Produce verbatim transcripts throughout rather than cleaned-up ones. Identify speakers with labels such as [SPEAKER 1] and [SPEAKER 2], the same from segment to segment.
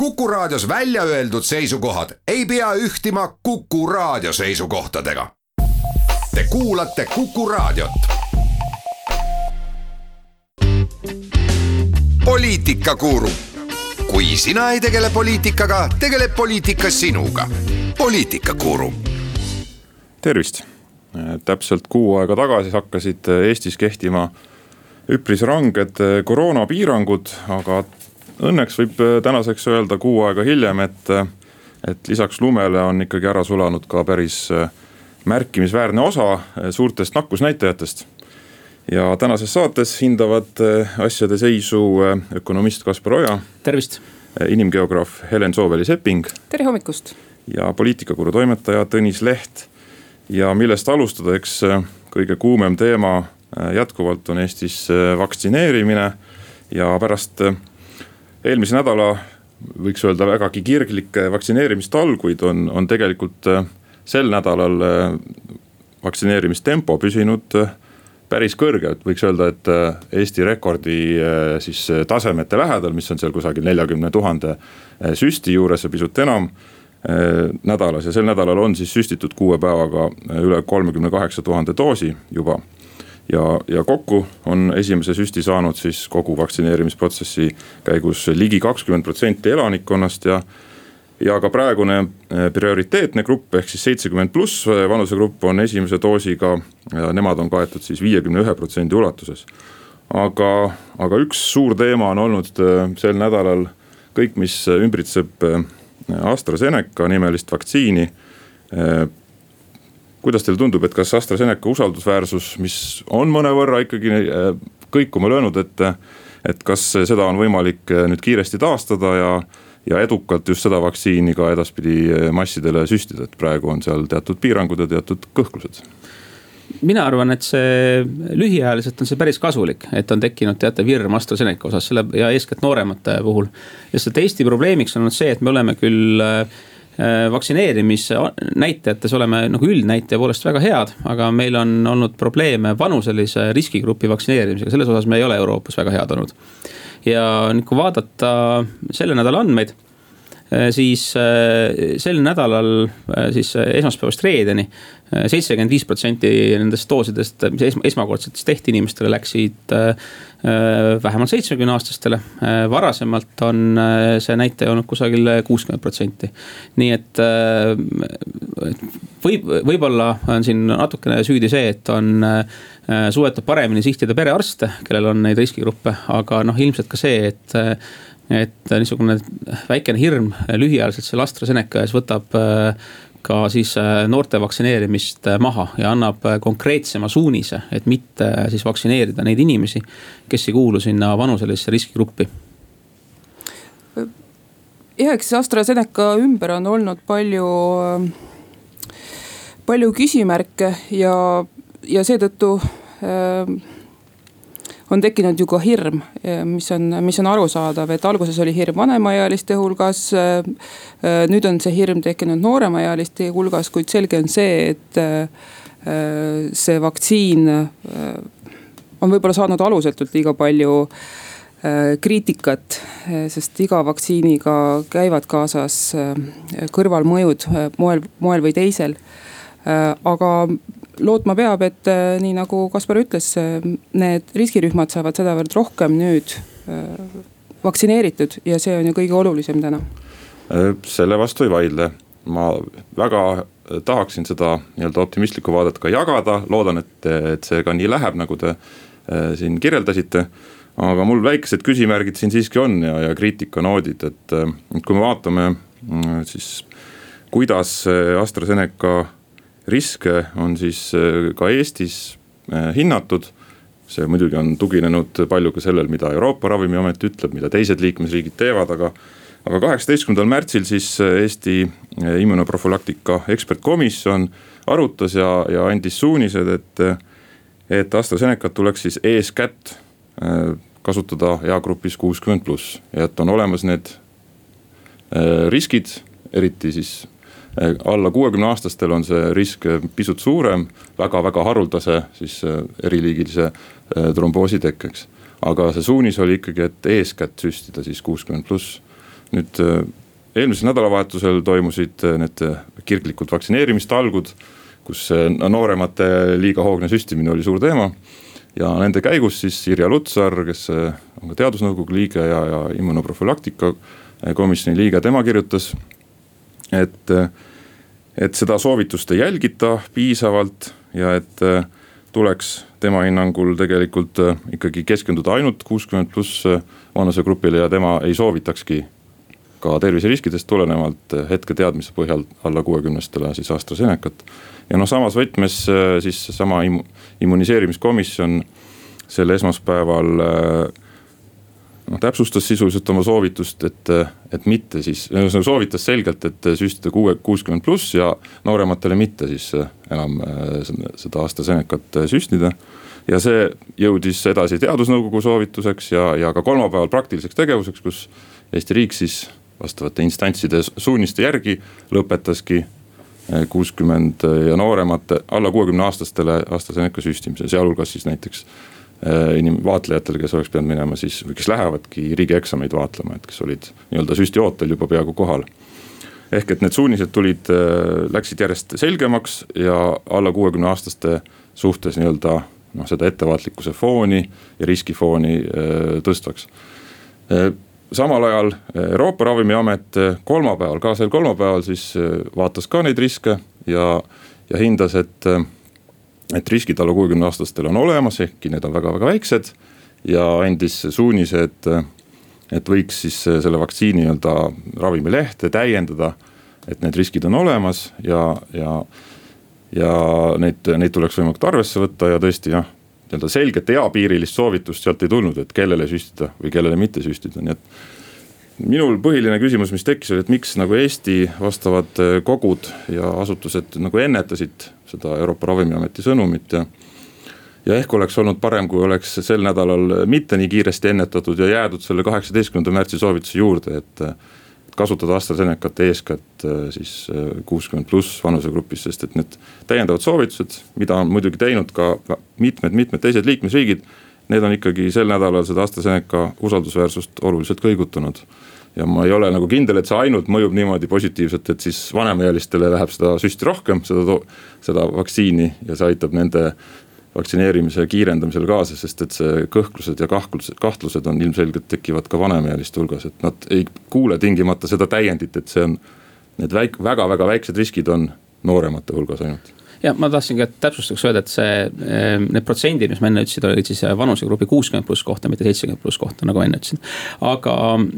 [SPEAKER 1] Kuku Raadios välja öeldud seisukohad ei pea ühtima Kuku Raadio seisukohtadega. Te kuulate Kuku Raadiot. Poliitikakuru. Kui sina ei tegele poliitikaga, tegeleb poliitika sinuga. Poliitikakuru.
[SPEAKER 2] Tervist! Täpselt kuu aega tagasi hakkasid Eestis kehtima üpris ranged koroonapiirangud, aga õnneks võib tänaseks öelda kuu aega hiljem, et, et lisaks lumele on ikkagi ära sulanud ka päris märkimisväärne osa suurtest nakkusnäitajatest. Ja tänases saates hindavad asjade seisu ökonomist Kaspar Oja.
[SPEAKER 3] Tervist!
[SPEAKER 2] Inimgeograaf Helen Sooväli-Sepping.
[SPEAKER 3] Tere hommikust!
[SPEAKER 2] Ja poliitikakuru toimetaja Tõnis Leht. Ja millest alustada, eks kõige kuumem teema jätkuvalt on Eestis vaktsineerimine ja pärast eelmise nädala võiks öelda vägagi kirglikke vaktsineerimistalguid on, on tegelikult sel nädalal vaktsineerimistempo püsinud päris kõrge. Võiks öelda, et Eesti rekordi siis tasemete lähedal, mis on seal kusagil nelikümmend tuhat süsti juures ja pisut enam nädalas. Ja sel nädalal on siis süstitud kuue päevaga üle kolmekümne kaheksa tuhande doosi juba. Ja, ja kokku on esimese süsti saanud siis kogu vaktsineerimisprotsessi käigus ligi kakskümmend protsenti elanikkonnast ja, ja ka praegune prioriteetne grupp ehk siis seitsekümmend pluss vanusegrupp on esimese doosiga ja nemad on kaetud siis viiekümne ühe protsendi ulatuses. Aga, aga üks suur teema on olnud sel nädalal kõik, mis ümbritseb AstraZeneca nimelist vaktsiini. Kuidas teil tundub, et kas AstraZeneca usaldusväärsus, mis on mõne võrra ikkagi kõikuma löönud, et, et kas seda on võimalik nüüd kiiresti taastada ja, ja edukalt just seda vaktsiini ka edaspidi massidele süstida, et praegu on seal teatud piirangud ja teatud kõhklused?
[SPEAKER 3] Mina arvan, et see lühiajaliselt on see päris kasulik, et on tekkinud teate virm AstraZeneca osas selle, ja eeskätt nooremate puhul. Ja see Eesti probleemiks on see, et me oleme küll vaktsineerimise näitajates oleme nagu üldnäitaja poolest väga head, aga meil on olnud probleeme vanuselise riskigrupi vaktsineerimisega. Selles osas me ei ole Euroopas väga head olnud. Ja nüüd kui vaadata selle nädala andmeid, siis sel nädalal siis esmaspäevast reedeni seitsekümmend viis protsenti nendest doosidest, mis esmakordsetest tehti inimestele, läksid vähemalt seitsmekümne aastastele. Varasemalt on see näitaja olnud kusagil kuuskümmend protsenti. Nii et võib, võib-olla on siin natukene süüdi see, et on suudetud paremini sihtida perearste, kellel on neid riskigruppe, aga noh, ilmselt ka see, et et niisugune väikene hirm lühiajaliselt selle AstraZeneca ees võtab ka siis noorte vaktsineerimist maha ja annab konkreetsema suunise, et mitte siis vaktsineerida neid inimesi, kes ei kuulu sinna vanuselisse riskigruppi.
[SPEAKER 4] Ja eks AstraZeneca ümber on olnud palju, palju küsimärke ja, ja seetõttu on tekkinud ju ka hirm, mis on, mis on arusaadav, et alguses oli hirm vanemaealiste hulgas, nüüd on see hirm tekkinud nooremaealiste hulgas, kuid selge on see, et see vaktsiin on võib-olla saanud alusetult liiga palju kriitikat, sest iga vaktsiiniga käivad kaasas kõrvalmõjud moel, moel või teisel. Aga lootma peab, et nii nagu Kaspar ütles, need riskirühmad saavad sedavõrd rohkem nüüd vaktsineeritud ja see on ju kõige olulisem täna.
[SPEAKER 2] Selle vastu ei vaidle. Ma väga tahaksin seda nii-öelda optimistlikku vaadet ka jagada. Loodan, et, et see ka nii läheb, nagu te siin kirjeldasite. Aga mul väikesed küsimärgid siin siiski on ja, ja kriitikanoodid, et, et kui me vaatame siis kuidas AstraZeneca riske on siis ka Eestis hinnatud. See muidugi on tuginenud palju ka sellel, mida Euroopa Ravimiamet ütleb, mida teised liikmesriigid teevad, aga, aga kaheksateistkümnendal märtsil siis Eesti immunoprofülaktika ekspertkomisjon arutas ja, ja andis suunised, et, et AstraZenecat tuleks siis eeskätt kasutada eagrupis kuuskümmend pluss ja et on olemas need riskid, eriti siis alla kuuekümne aastastel on see risk pisut suurem, väga-väga haruldase siis eriliigilise tromboosi tekkeks. Aga see suunis oli ikkagi, et eeskätt süstida siis kuuskümmend pluss nüüd eelmisel nädalavahetusel toimusid need kirglikud vaktsineerimistalgud, kus nooremate liiga hoogne süstimine oli suur teema. Ja nende käigus siis Irja Lutsar, kes on ka teadusnõukogu liige ja, ja immunoprofülaktika komisjoni liige, tema kirjutas, et, et seda soovitust ei jälgita piisavalt ja et tuleks tema hinnangul tegelikult ikkagi keskenduda ainult kuuskümmend pluss vanusegrupile ja tema ei soovitakski ka terviseriskidest tulenevalt hetke teadmise põhjal alla kuuekümnestele siis AstraZenecat. Ja no samas võtmes siis sama immuniseerimiskomisjon selle esmaspäeval no, täpsustas sisuliselt oma soovitust, et, et mitte siis, soovitas selgelt, et süstida kuuskümmend pluss ja noorematele mitte siis enam seda AstraZenecat süstida. Ja see jõudis edasi teadusnõukogu soovituseks ja, ja ka kolmapäeval praktiliseks tegevuseks, kus Eesti riik siis vastavate instantside suuniste järgi lõpetaski kuuskümmend ja nooremate alla kuuekümne aastastele AstraZeneca süstimise, sealhulgas siis näiteks inim- vaatlejatele, kes oleks pidanud minema siis, või kes lähevadki riigieksameid vaatlema, et kes olid nii-öelda süstiootel juba peaaegu kohal. Ehk et need suunised tulid, läksid järjest selgemaks ja alla kuuekümne aastaste suhtes nii-öelda noh, seda ettevaatlikkuse fooni ja riskifooni tõstvaks. Samal ajal Euroopa Ravimiamet kolmapäeval, ka sel kolmapäeval siis vaatas ka neid riske ja, ja hindas, et, et riskid alla kuuekümne aastastel on olemas, ehkki need on väga-väga väiksed ja andis suunise, et, et võiks siis selle vaktsiini nii-öelda ravimilehte täiendada, et need riskid on olemas ja, ja, ja neid, neid tuleks võimalikult arvesse võtta ja tõesti jah, selget eapiirilist soovitust sealt ei tulnud, et kellele süstida või kellele mitte süstida. Nii et minul põhiline küsimus, mis tekkis, oli, et miks nagu Eesti vastavad kogud ja asutused nagu ennetasid seda Euroopa Ravimiameti sõnumit ja, ja ehk oleks olnud parem, kui oleks sel nädalal mitte nii kiiresti ennetatud ja jäädud selle kaheksateistkümnenda märtsi soovituse juurde, et kasutada AstraZenecat eeskätt siis kuuskümmend pluss vanusegrupis, sest et need täiendavad soovitused, mida on muidugi teinud ka mitmed, mitmed teised liikmesriigid, need on ikkagi sel nädalal seda AstraZeneca usaldusväärsust oluliselt kõigutanud. Ja ma ei ole nagu kindel, et see ainult mõjub niimoodi positiivselt, et siis vanemaealistele läheb seda süsti rohkem, seda, seda vaktsiini ja see aitab nende vaktsineerimise kiirendamisel kaasa, sest et see kõhklused ja kahtlused, kahtlused on ilmselgelt tekivad ka vanemealiste hulgas, et nad ei kuule tingimata seda täiendit, et see on, need väik, väga-väga väiksed riskid on nooremate hulgas ainult.
[SPEAKER 3] Ja ma tahtsin ka täpsustaks öelda, et see, need protsendid, mis ma enne ütlesin, olid siis vanusegrupi kuuskümmend pluss kohta, mitte seitsekümmend pluss kohta, nagu enne ütlesin. Aga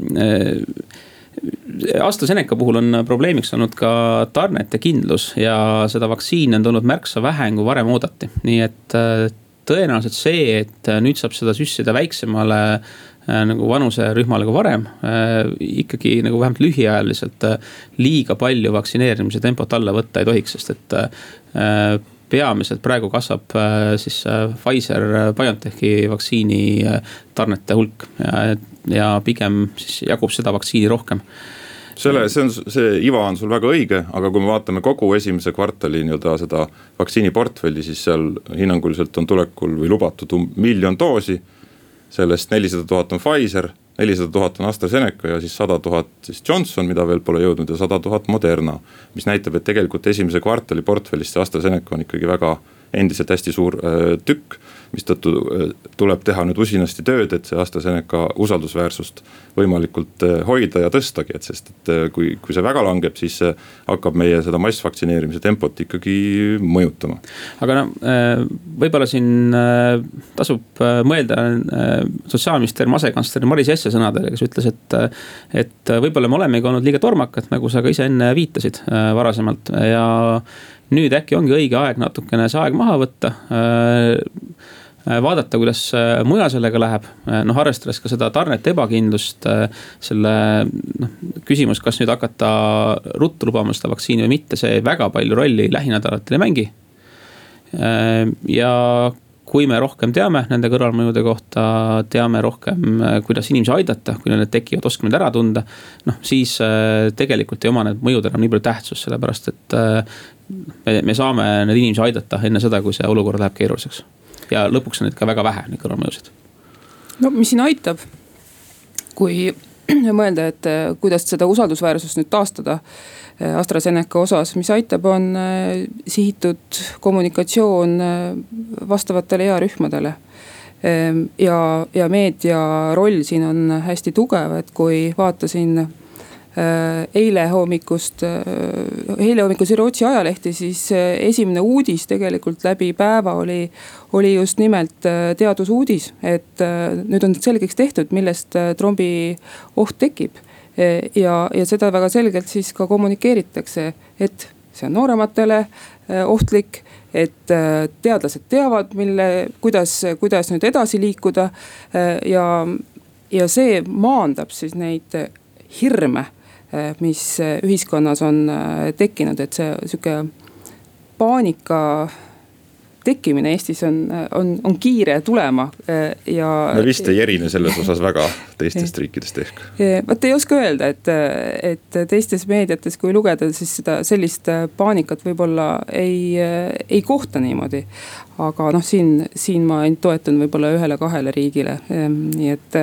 [SPEAKER 3] AstraZeneca puhul on probleemiks olnud ka tarnete kindlus ja seda vaktsiini on tulnud märksa vähem kui varem oodati. Nii et tõenäoliselt see, et nüüd saab seda süstida väiksemale nagu vanuserühmale kui varem, ikkagi nagu vähemalt lühiajaliselt liiga palju vaktsineerimise tempot alla võtta ei tohiks, sest et peamiselt praegu kasvab siis Pfizer-BioNTechi vaktsiini tarnete hulk ja, ja pigem siis jagub seda vaktsiini rohkem.
[SPEAKER 2] Selle, see, on, see iva on sul väga õige, aga kui me vaatame kogu esimese kvartali nii-öelda seda vaktsiiniportfelli, siis seal hinnanguliselt on tulekul või lubatud miljon doosi, sellest nelisada tuhat on Pfizer, nelisada tuhat on AstraZeneca ja siis sada tuhat siis Johnson, mida veel pole jõudnud ja sada tuhat Moderna, mis näitab, et tegelikult esimese kvartali portfellist AstraZeneca on ikkagi väga endiselt hästi suur äh, tükk, mis tõttu äh, tuleb teha nüüd usinasti tööd, et see AstraZeneca usaldusväärsust võimalikult äh, hoida ja tõstagi, et sest et äh, kui, kui see väga langeb, siis äh, hakkab meie seda massvaktsineerimise tempot ikkagi mõjutama. Aga
[SPEAKER 3] no äh, võib-olla siin äh, tasub äh, mõelda äh, Sotsiaalministeeriumi asekantsleri Maris Jesse sõnadele, kes ütles, et, et võib-olla me olemegi olnud liiga tormakad, nagu sa ka ise enne viitasid äh, varasemalt ja nüüd äkki ongi õige aeg natukene see aeg maha võtta, vaadata, kuidas mujal sellega läheb, noh arvestades ka seda tarnet ebakindlust, selle noh, küsimus, kas nüüd hakata ruttu lubama seda vaktsiini või mitte, see väga palju rolli lähinädalatel ei mängi. Ja kui me rohkem teame nende kõrvalmõjude kohta, teame rohkem, kuidas inimesi aidata, kui need tekivad, oskame need ära tunda, noh siis tegelikult ei oma need mõjud enam nii palju tähtsus, sellepärast et me, me saame need inimesi aidata enne seda, kui see olukord läheb keeruliseks. Ja lõpuks on neid ka väga vähe, neid kõrvalmõjusid.
[SPEAKER 4] No mis siin aitab, kui mõelda, et kuidas seda usaldusväärsust nüüd taastada AstraZeneca osas, mis aitab, on sihitud kommunikatsioon vastavatele earühmadele. Ja, ja meedia roll siin on hästi tugev, et kui vaatasin eile hommikust, eile hommikusi Rootsi ajalehti, siis esimene uudis tegelikult läbi päeva oli, oli just nimelt teadusuudis, et nüüd on selgeks tehtud, millest trombi oht tekib. Ja, ja seda väga selgelt siis ka kommunikeeritakse, et see on noorematele ohtlik, et teadlased teavad, mille, kuidas, kuidas nüüd edasi liikuda. Ja, ja see maandab siis neid hirme, mis ühiskonnas on tekkinud, et see sihuke paanika tekkimine Eestis on, on, on kiire tulema. Ja
[SPEAKER 2] me vist ei erine selles osas väga teistest riikidest ehk.
[SPEAKER 4] Vaat ei oska öelda, et, et teistes meediates, kui lugeda, siis seda sellist paanikat võib-olla ei, ei kohta niimoodi. Aga noh, siin, siin ma toetun võib-olla ühele kahele riigile. Nii et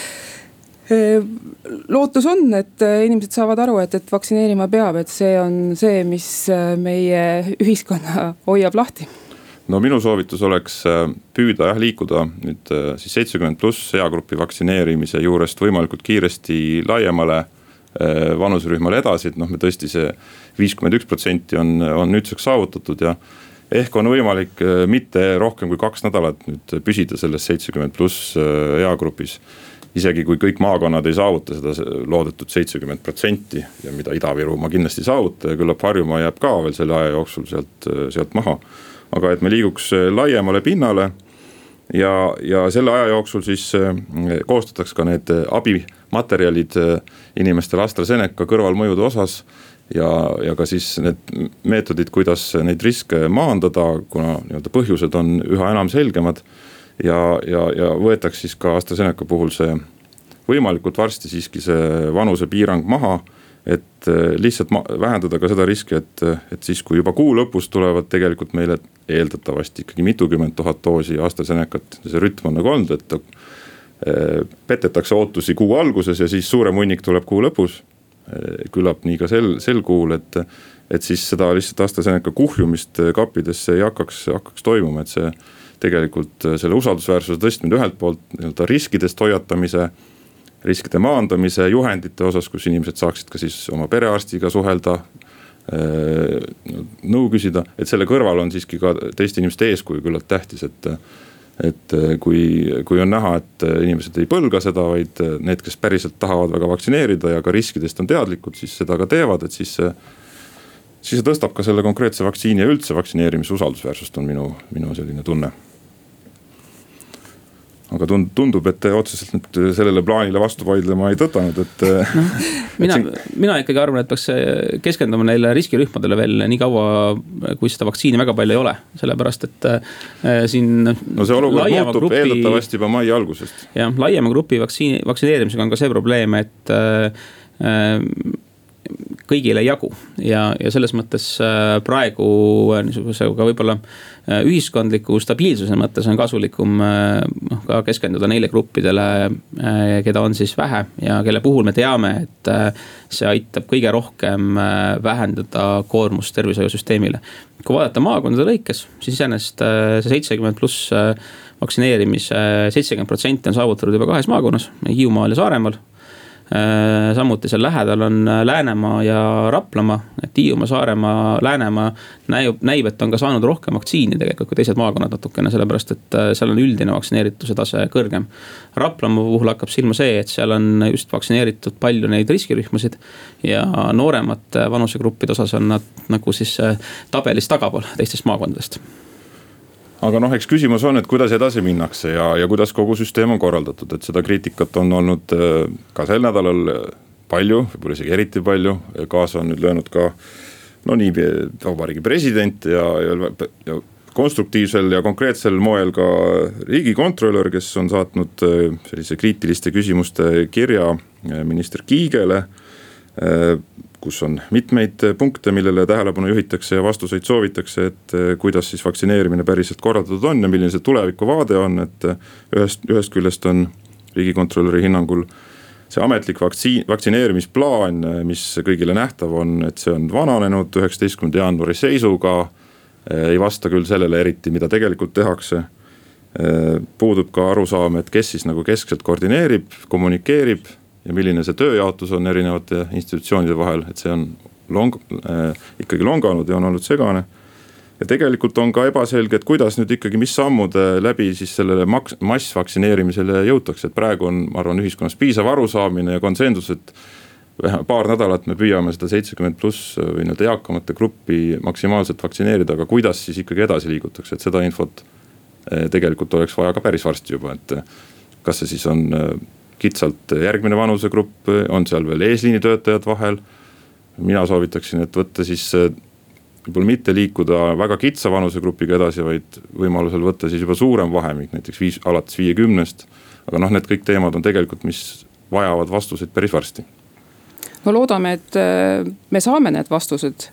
[SPEAKER 4] lootus on, et inimesed saavad aru, et, et vaktsineerima peab, et see on see, mis meie ühiskonna hoiab lahti.
[SPEAKER 2] No minu soovitus oleks püüda jah, liikuda nüüd siis seitsekümmend pluss eagrupi vaktsineerimise juurest võimalikult kiiresti laiemale vanusrühmale edasi, et noh, me tõesti see viiskümmend üks protsenti on, on nüüdseks saavutatud ja ehk on võimalik mitte rohkem kui kaks nädalat nüüd püsida selles seitsekümmend pluss eagrupis. Isegi kui kõik maakonnad ei saavuta seda loodetud seitsekümmend protsenti ja mida Ida-Virumaa kindlasti saavuta ja küllap Harjumaa jääb ka veel selle aja jooksul sealt, sealt maha. Aga et me liiguks laiemale pinnale ja, ja selle aja jooksul siis koostataks ka need abimaterjalid inimestele AstraZeneca kõrvalmõjude osas ja, ja ka siis need meetodid, kuidas neid riske maandada, kuna nii-öelda põhjused on üha enam selgemad. Ja, ja, ja võetaks siis ka AstraZeneca puhul see võimalikult varsti siiski see vanuse piirang maha, et lihtsalt ma- vähendada ka seda riski, et, et siis kui juba kuu lõpus tulevad tegelikult meile eeldatavasti ikkagi mitukümmend tuhat doosi AstraZenecat, see rütm on nagu olnud, et petetakse ootusi kuu alguses ja siis suurem hunnik tuleb kuu lõpus, küllap nii ka sel, sel kuul, et, et siis seda lihtsalt AstraZeneca kuhjumist kappidesse ei hakkaks, hakkaks toimuma, et see tegelikult selle usaldusväärsuse tõstmine ühelt poolt nii-öelda riskidest hoiatamise, riskide maandamise juhendite osas, kus inimesed saaksid ka siis oma perearstiga suhelda, nõu küsida, et selle kõrval on siiski ka teiste inimeste eeskuju küllalt tähtis, et, et kui, kui on näha, et inimesed ei põlga seda, vaid need, kes päriselt tahavad väga vaktsineerida ja ka riskidest on teadlikud, siis seda ka teevad, et siis see siis see tõstab ka selle konkreetse vaktsiini ja üldse vaktsineerimise usaldusväärsust on minu, minu selline tunne. Aga tundub, et te otseselt nüüd sellele plaanile vastu vaidlema ei tõtanud, et no,
[SPEAKER 3] mina, mina ikkagi arvan, et peaks keskenduma neile riskirühmadele veel nii kaua, kui seda vaktsiini väga palju ei ole, sellepärast, et äh, siin
[SPEAKER 2] no see olukord muutub grupi, eeldatavasti juba mai algusest.
[SPEAKER 3] Jah, laiema grupi vaktsiini, vaktsineerimisega on ka see probleem, et äh, kõigile ei jagu ja, ja selles mõttes praegu niisugusega võib-olla ühiskondliku stabiilsuse mõttes on kasulikum noh, ka keskenduda neile gruppidele, keda on siis vähe ja kelle puhul me teame, et see aitab kõige rohkem vähendada koormust tervishoiusüsteemile. Kui vaadata maakondade lõikes, siis iseenesest see seitsekümmend pluss vaktsineerimise seitsekümmend protsenti on saavutatud juba kahes maakonnas, Hiiumaal ja Saaremaal. Samuti seal lähedal on Läänemaa ja Raplamaa, et Hiiumaa, Saaremaa, Läänemaa näib, näib, et on ka saanud rohkem vaktsiini tegelikult kui teised maakonnad natukene, sellepärast et seal on üldine vaktsineerituse tase kõrgem. Raplamaa puhul hakkab silma see, et seal on just vaktsineeritud palju neid riskirühmasid ja nooremad vanusegruppide osas on nad nagu siis tabelis tagapool teistest maakondadest.
[SPEAKER 2] Aga noh, eks küsimus on, et kuidas edasi minnakse ja, ja kuidas kogu süsteem on korraldatud, et seda kriitikat on olnud ka sel nädalal palju, võib-olla isegi eriti palju, kaasa on nüüd löönud ka no nii vabariigi president ja, ja, ja konstruktiivsel ja konkreetsel moel ka riigikontrolör, kes on saatnud sellise kriitiliste küsimuste kirja minister Kiigele, kus on mitmeid punkte, millele tähelepanu juhitakse ja vastuseid soovitakse, et kuidas siis vaktsineerimine päriselt korraldatud on ja milline see tuleviku vaade on, et ühest, ühest küljest on riigikontrolöri hinnangul see ametlik vaktsiin, vaktsineerimisplaan, mis kõigile nähtav on, et see on vananenud üheksateistkümnenda jaanuari seisuga. Ei vasta küll sellele eriti, mida tegelikult tehakse. Puudub ka arusaam, et kes siis nagu keskselt koordineerib, kommunikeerib ja milline see tööjaotus on erinevate institutsioonide vahel, et see on long, äh, ikkagi longanud ja on olnud segane. Ja tegelikult on ka ebaselge, et kuidas nüüd ikkagi, mis sammude läbi siis sellele maks, massvaktsineerimisele jõutakse, et praegu on, ma arvan, ühiskonnas piisav arusaamine ja konsensus, et paar nädalat me püüame seda seitsekümmend pluss või nüüd eakamate gruppi maksimaalselt vaktsineerida, aga kuidas siis ikkagi edasi liigutakse, et seda infot tegelikult oleks vaja ka päris varsti juba, et kas see siis on kitsalt järgmine vanusegrupp, on seal veel eesliini töötajad vahel. Mina soovitaksin, et võtta siis võib-olla mitte liikuda väga kitsa vanusegrupiga edasi, vaid võimalusel võtta siis juba suurem vahemik, näiteks viis, alates viiekümnest. Aga noh, need kõik teemad on tegelikult, mis vajavad vastuseid päris varsti.
[SPEAKER 4] No loodame, et me saame need vastused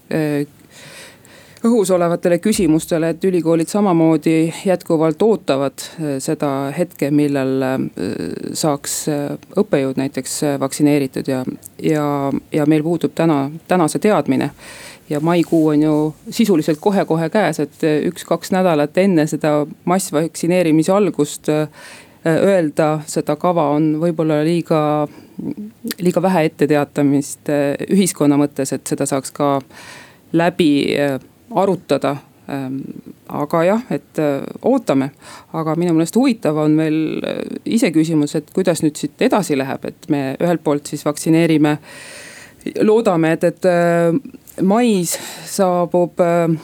[SPEAKER 4] õhus olevatele küsimustele, et ülikoolid samamoodi jätkuvalt ootavad seda hetke, millal saaks õppejõud näiteks vaktsineeritud ja, ja, ja meil puudub täna, täna see teadmine. Ja maikuu on ju sisuliselt kohe-kohe käes, et üks-kaks nädalat enne seda massvaktsineerimise algust öelda seda kava on võib-olla liiga, liiga vähe etteteatamist ühiskonna mõttes, et seda saaks ka läbi arutada. Aga jah, et ootame, aga minu meelest huvitav on veel ise küsimus, et kuidas nüüd siit edasi läheb, et me ühelt poolt siis vaktsineerime, loodame, et, et mais saabub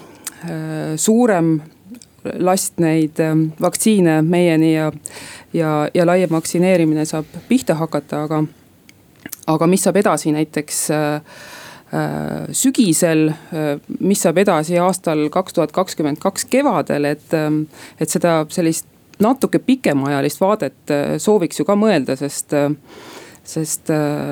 [SPEAKER 4] suurem last neid vaktsiine meieni ja, ja, ja laiem vaktsineerimine saab pihta hakata, aga, aga mis saab edasi näiteks sügisel, mis saab edasi aastal kaks tuhat kakskümmend kaks kevadel, et, et seda sellist natuke pikemaajalist vaadet sooviks ju ka mõelda, sest, sest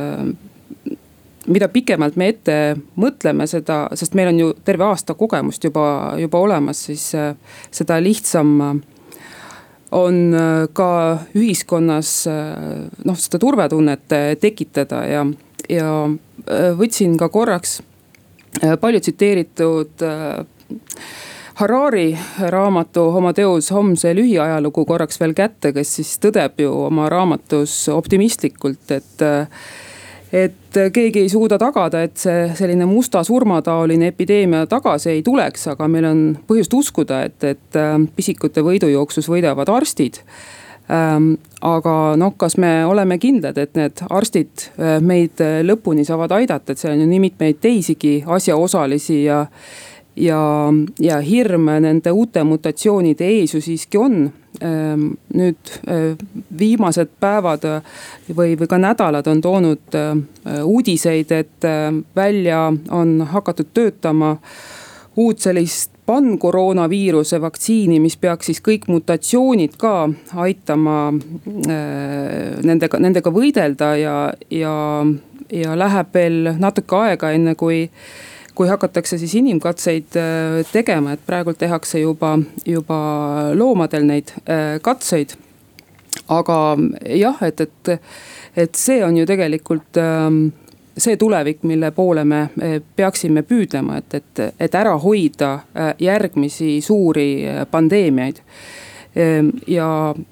[SPEAKER 4] mida pikemalt me ette mõtleme seda, sest meil on ju terve aasta kogemust juba, juba olemas, siis seda lihtsam on ka ühiskonnas noh, seda turvatunnet tekitada ja, ja võtsin ka korraks palju tsiteeritud Harari raamatu Homo Deus homse lühiajalugu korraks veel kätte, kes siis tõdeb ju oma raamatus optimistlikult, et et keegi ei suuda tagada, et see selline musta surmataoline epideemia tagasi ei tuleks, aga meil on põhjust uskuda, et, et pisikute võidujooksus võidavad arstid. Aga noh, kas me oleme kindlad, et need arstid meid lõpuni saavad aidata, et seal on ju nii mitmeid teisigi asjaosalisi ja, ja, ja hirm nende uute mutatsioonide ees ju siiski on. Nüüd viimased päevad või, või ka nädalad on toonud uudiseid, et välja on hakatud töötama uut sellist pan-koroonaviiruse vaktsiini, mis peaks siis kõik mutatsioonid ka aitama nendega, nendega võidelda ja, ja, ja läheb veel natuke aega enne kui kui hakatakse siis inimkatseid tegema, et praegu tehakse juba, juba loomadel neid katseid. Aga jah, et, et, et see on ju tegelikult see tulevik, mille poole me peaksime püüdlema, et, et, et ära hoida järgmisi suuri pandeemiaid. Ja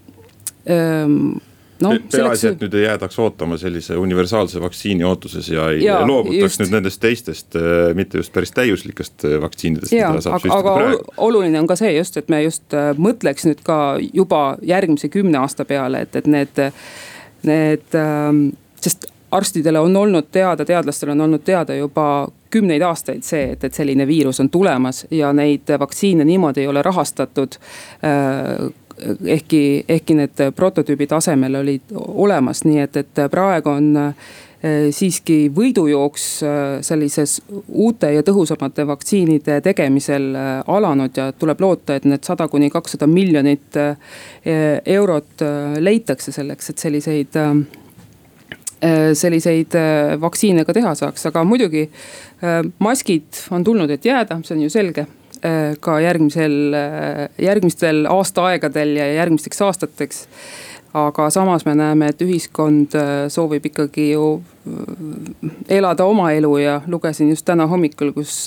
[SPEAKER 2] no, peaasi, et nüüd ei jäädaks ootama sellise universaalse vaktsiini ootuses ja ei ja, loobutaks just nüüd nendest teistest, mitte just päris täiuslikest vaktsiinidest.
[SPEAKER 4] Ja, aga aga oluline on ka see just, et me just mõtleks nüüd ka juba järgmise kümne aasta peale, et, et need, need, sest arstidele on olnud teada, teadlastele on olnud teada juba kümneid aastaid see, et, et selline viirus on tulemas ja neid vaktsiine niimoodi ei ole rahastatud ehkki, ehkki need prototüübi tasemel olid olemas, nii et, et praegu on siiski võidujooks sellises uute ja tõhusamate vaktsiinide tegemisel alanud ja tuleb loota, et need sada kuni kakssada miljonit eurot leitakse selleks, et selliseid, selliseid vaktsiine ka teha saaks, aga muidugi maskid on tulnud, et jääda, see on ju selge. Ka järgmisel, järgmistel aastaaegadel ja järgmisteks aastateks. aga samas me näeme, et ühiskond soovib ikkagi ju elada oma elu ja lugesin just täna hommikul, kus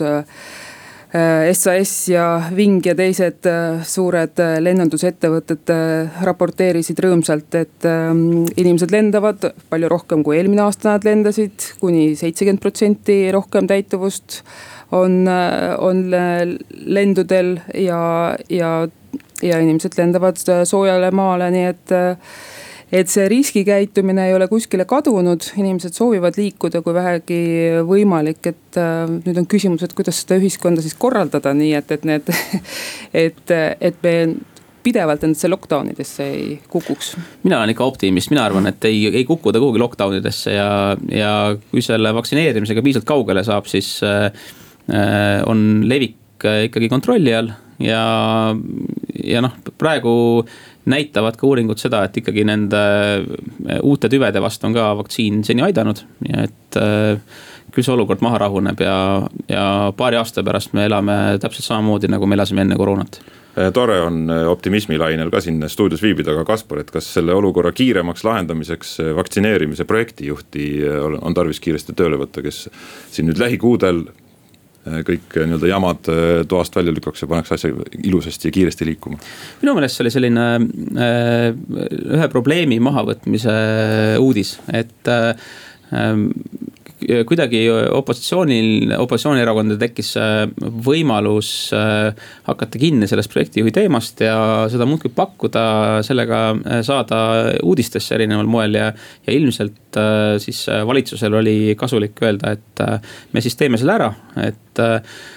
[SPEAKER 4] S A S ja Ving ja teised suured lennundusettevõtted raporteerisid rõõmsalt, et inimesed lendavad palju rohkem kui eelmine aasta nad lendasid, kuni seitsekümmend protsenti rohkem täituvust on, on lendudel ja, ja, ja inimesed lendavad soojale maale, nii et et see riskikäitumine ei ole kuskile kadunud, inimesed soovivad liikuda kui vähegi võimalik, et äh, nüüd on küsimus, et kuidas seda ühiskonda siis korraldada nii, et, et need, et, et me pidevalt nendesse lockdownidesse ei kukuks.
[SPEAKER 3] Mina olen ikka optimist, mina arvan, et ei, ei kukuda kuhugi lockdownidesse ja, ja kui selle vaktsineerimisega piisalt kaugele saab, siis äh, on levik ikkagi kontrolli all ja, ja noh, praegu näitavad ka uuringud seda, et ikkagi nende uute tüvede vastu on ka vaktsiin seni aidanud. Ja et küll see olukord maha rahuneb ja, ja paari aasta pärast me elame täpselt samamoodi, nagu me elasime enne koroonat.
[SPEAKER 2] Tore on optimismilainel ka siin stuudios viibida, aga Kaspar, et kas selle olukorra kiiremaks lahendamiseks vaktsineerimise projektijuhti on tarvis kiiresti tööle võtta, kes siin nüüd lähikuudel kõik nii-öelda jamad toast välja lükkaks ja paneks asja ilusasti ja kiiresti liikuma? Minu
[SPEAKER 3] meelest see oli selline äh, ühe probleemi mahavõtmise uudis, et äh, kuidagi opositsioonil, opositsioonierakondadel tekkis võimalus hakata kinni sellest projektijuhi teemast ja seda muudkui pakkuda, sellega saada uudistesse erineval moel ja, ja ilmselt siis valitsusel oli kasulik öelda, et me siis teeme selle ära, et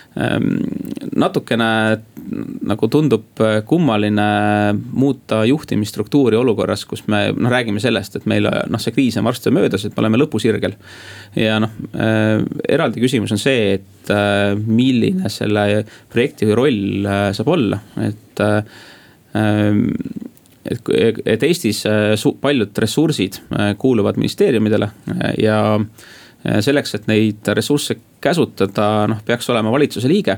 [SPEAKER 3] natukene nagu tundub kummaline muuta juhtimisstruktuuri olukorras, kus me no, räägime sellest, et meil no, see kriis on varsti möödas, et me oleme lõpusirgel. Ja noh, äh, eraldi küsimus on see, et äh, milline selle projekti roll äh, saab olla, et äh, et, et Eestis äh, paljud ressursid äh, kuuluvad ministeeriumidele äh, ja selleks, et neid ressursse käsutada, noh, peaks olema valitsuse liige.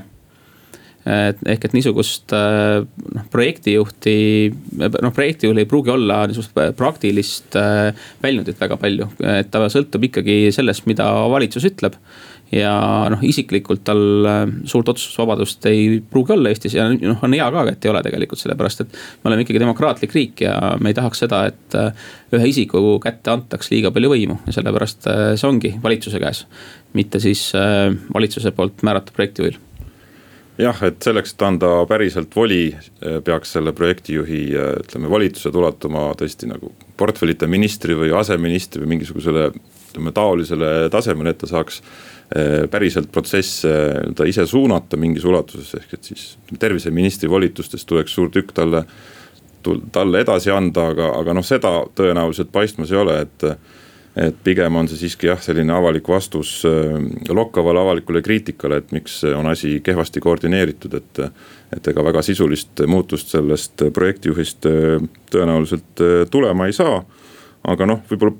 [SPEAKER 3] Ehk et niisugust noh, projektijuhti, noh, projektijuhil ei pruugi olla niisugust praktilist väljundit väga palju, et ta sõltub ikkagi sellest, mida valitsus ütleb. Ja noh, isiklikult tal suurt otsusvabadust ei pruugi olla Eestis ja noh, on hea ka, et ei ole tegelikult sellepärast, et me oleme ikkagi demokraatlik riik ja me ei tahaks seda, et ühe isiku kätte antaks liiga palju võimu ja sellepärast see ongi valitsuse käes, mitte siis valitsuse poolt määratud projektijuhil.
[SPEAKER 2] Jah, et selleks, et anda päriselt voli, peaks selle projektijuhi, ütleme, volitused ulatuma tõesti nagu portfellita ministri või aseministri või mingisugusele ütleme, taolisele tasemele, et ta saaks päriselt protsess ta ise suunata mingis ulatuses, ehk et siis terviseministri volitustest tuleks suur tükk talle, talle edasi anda, aga, aga noh, seda tõenäoliselt paistmas ei ole, et et pigem on see siiski jah, selline avalik vastus lokkavale avalikule kriitikale, et miks on asi kehvasti koordineeritud, et, et ega väga sisulist muutust sellest projektijuhist tõenäoliselt tulema ei saa, aga noh, võib-olla